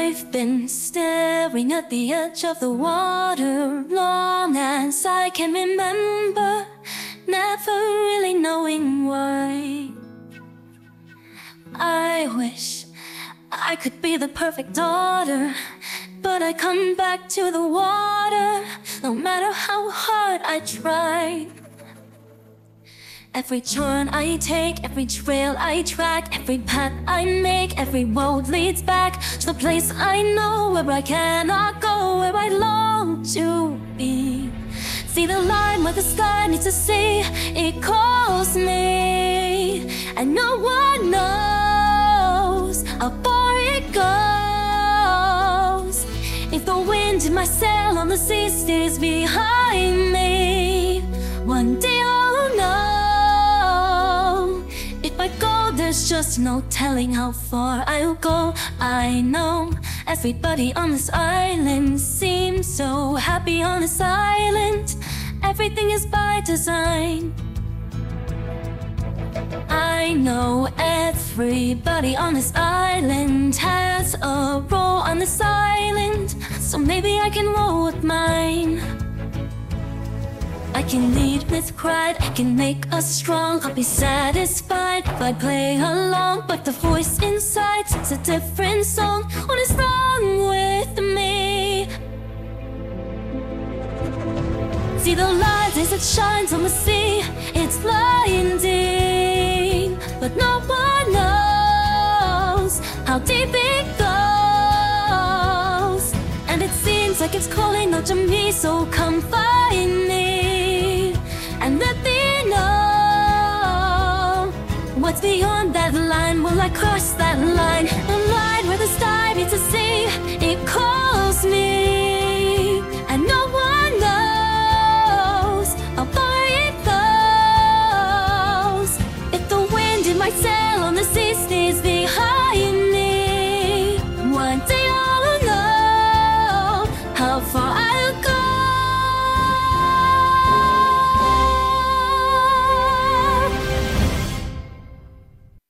I've been staring at the edge of the water long as I can remember, never really knowing why. I wish I could be the perfect daughter, but I come back to the water no matter how hard I try. Every turn I take, every trail I track, every path I make, every road leads back to the place I know, where I cannot go, where I long to be. See the line where the sky needs to see, it calls me, and no one knows how far it goes. If the wind in my sail on the sea stays behind me, one day I'll know. If I go, there's just no telling how far I'll go. I know everybody on this island seems so happy on this island. Everything is by design. I know everybody on this island has a role on this island, so maybe I can roll with mine. I can lead with pride, I can make us strong. I'll be satisfied if I play along, but the voice inside sings a different song. What is wrong with me? See the light as it shines on the sea, it's blinding, but no one knows how deep it goes. And it seems like it's calling out to me, so come find me and let me know what's beyond that line. Will I cross that line? The line where the sky meets the sea, it calls me.